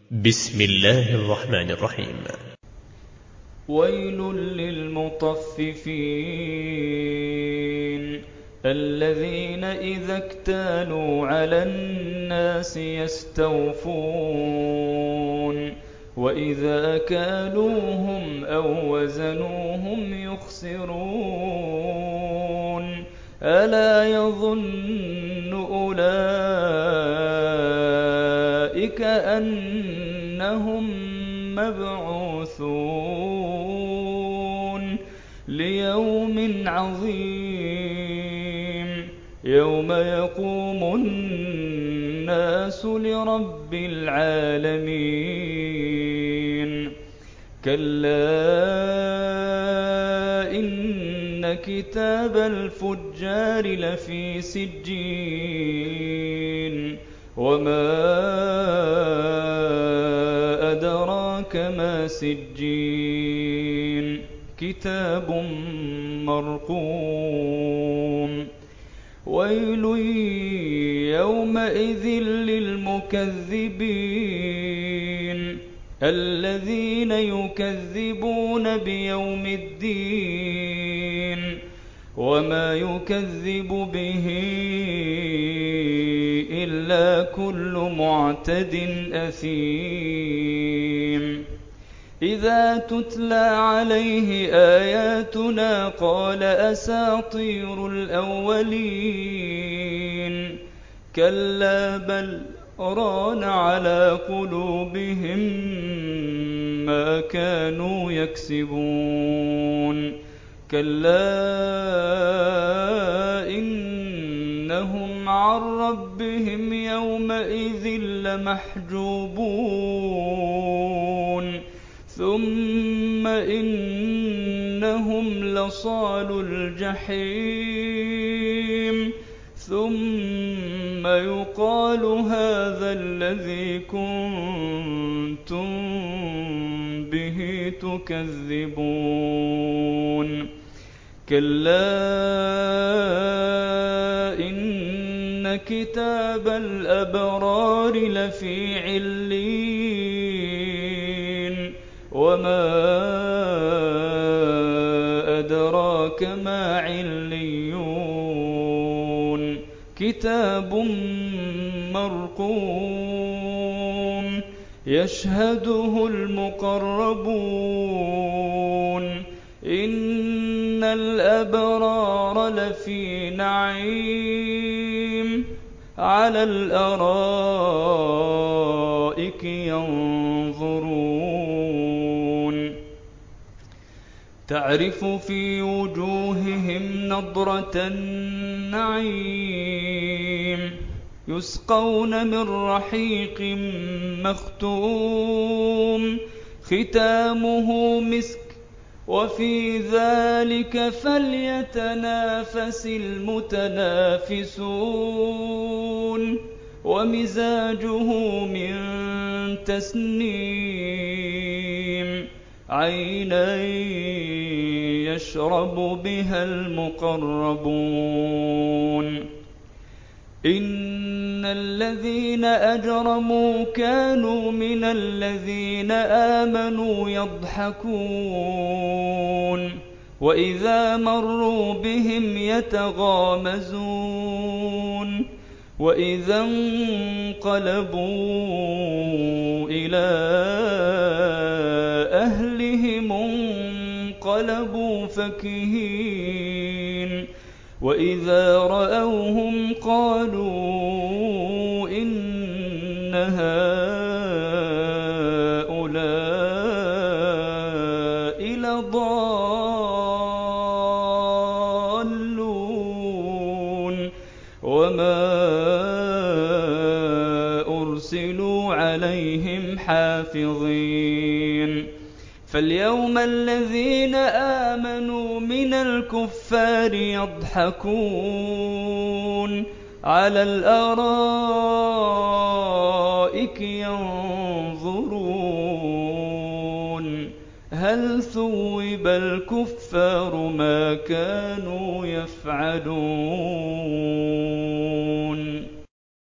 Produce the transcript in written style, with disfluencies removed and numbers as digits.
بسم الله الرحمن الرحيم. ويل للمطففين الذين إذا اكتالوا على الناس يستوفون وإذا كالوهم أو وزنوهم يخسرون ألا يظن أولئك أنهم مبعوثون ليوم عظيم يوم يقوم الناس لرب العالمين كلا إن كتاب الفجار لفي سجين وما أدراك ما سجين كتاب مرقوم ويل يومئذ للمكذبين الذين يكذبون بيوم الدين وما يكذب به إلا كل معتد أثيم إذا تتلى عليه آياتنا قال أساطير الأولين كلا بل ران على قلوبهم ما كانوا يكسبون كلا إنهم عن ربهم يومئذ لمحجوبون ثم إنهم لصالو الجحيم ثم يقال هذا الذي كنتم به تكذبون كلا إن كتاب الأبرار لفي عليين وما أدراك ما عليون كتاب مرقوم يشهده المقربون إن الأبرار لفي نعيم على الأرائك ينظرون تعرف في وجوههم نضرة النعيم يسقون من رحيق مختوم ختامه مسك وفي ذلك فليتنافس المتنافسون ومزاجه من تسنيم عينا يشرب بها المقربون إن الذين أجرموا كانوا من الذين آمنوا يضحكون وإذا مروا بهم يتغامزون وإذا انقلبوا إلى أهلهم انقلبوا فكهين وإذا رأوهم قالوا إن هؤلاء لضالون وما أرسلوا عليهم حافظين فاليوم الذين آمنوا من الكفار يضحكون على الأرائك ينظرون هل ثوب الكفار ما كانوا يفعلون